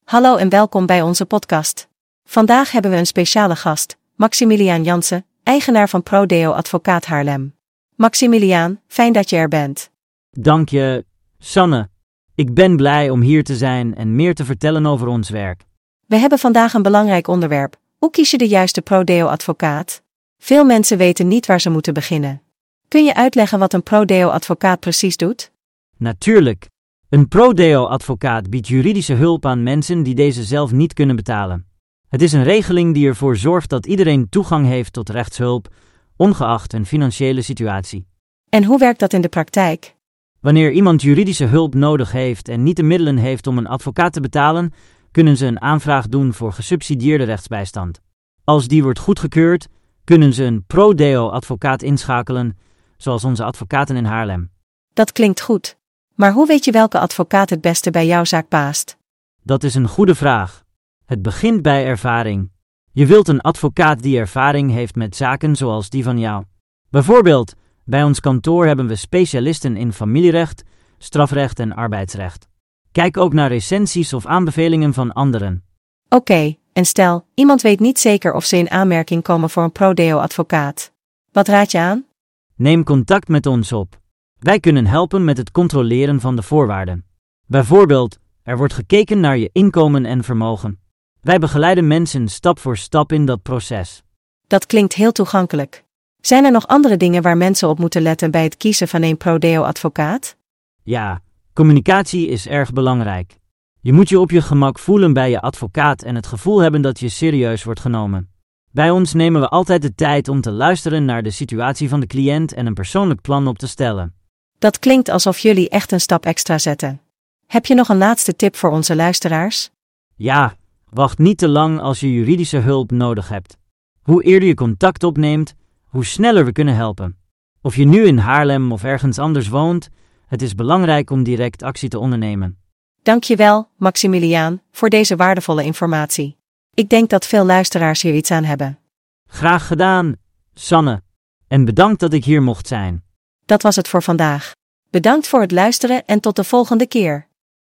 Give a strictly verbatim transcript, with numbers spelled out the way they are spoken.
Hallo en welkom bij onze podcast. Vandaag hebben we een speciale gast, Maximiliaan Jansen, eigenaar van Prodeo Advocaat Haarlem. Maximiliaan, fijn dat je er bent. Dank je, Sanne. Ik ben blij om hier te zijn en meer te vertellen over ons werk. We hebben vandaag een belangrijk onderwerp. Hoe kies je de juiste Prodeo advocaat? Veel mensen weten niet waar ze moeten beginnen. Kun je uitleggen wat een Prodeo advocaat precies doet? Natuurlijk. Een Prodeo advocaat biedt juridische hulp aan mensen die deze zelf niet kunnen betalen. Het is een regeling die ervoor zorgt dat iedereen toegang heeft tot rechtshulp, ongeacht hun financiële situatie. En hoe werkt dat in de praktijk? Wanneer iemand juridische hulp nodig heeft en niet de middelen heeft om een advocaat te betalen, kunnen ze een aanvraag doen voor gesubsidieerde rechtsbijstand. Als die wordt goedgekeurd, kunnen ze een Prodeo advocaat inschakelen, zoals onze advocaten in Haarlem. Dat klinkt goed. Maar hoe weet je welke advocaat het beste bij jouw zaak past? Dat is een goede vraag. Het begint bij ervaring. Je wilt een advocaat die ervaring heeft met zaken zoals die van jou. Bijvoorbeeld, bij ons kantoor hebben we specialisten in familierecht, strafrecht en arbeidsrecht. Kijk ook naar recensies of aanbevelingen van anderen. Oké, okay, en stel, iemand weet niet zeker of ze in aanmerking komen voor een Prodeo advocaat. Wat raad je aan? Neem contact met ons op. Wij kunnen helpen met het controleren van de voorwaarden. Bijvoorbeeld, er wordt gekeken naar je inkomen en vermogen. Wij begeleiden mensen stap voor stap in dat proces. Dat klinkt heel toegankelijk. Zijn er nog andere dingen waar mensen op moeten letten bij het kiezen van een Prodeo advocaat? Ja, communicatie is erg belangrijk. Je moet je op je gemak voelen bij je advocaat en het gevoel hebben dat je serieus wordt genomen. Bij ons nemen we altijd de tijd om te luisteren naar de situatie van de cliënt en een persoonlijk plan op te stellen. Dat klinkt alsof jullie echt een stap extra zetten. Heb je nog een laatste tip voor onze luisteraars? Ja, wacht niet te lang als je juridische hulp nodig hebt. Hoe eerder je contact opneemt, hoe sneller we kunnen helpen. Of je nu in Haarlem of ergens anders woont, het is belangrijk om direct actie te ondernemen. Dankjewel, Maximiliaan, voor deze waardevolle informatie. Ik denk dat veel luisteraars hier iets aan hebben. Graag gedaan, Sanne. En bedankt dat ik hier mocht zijn. Dat was het voor vandaag. Bedankt voor het luisteren en tot de volgende keer.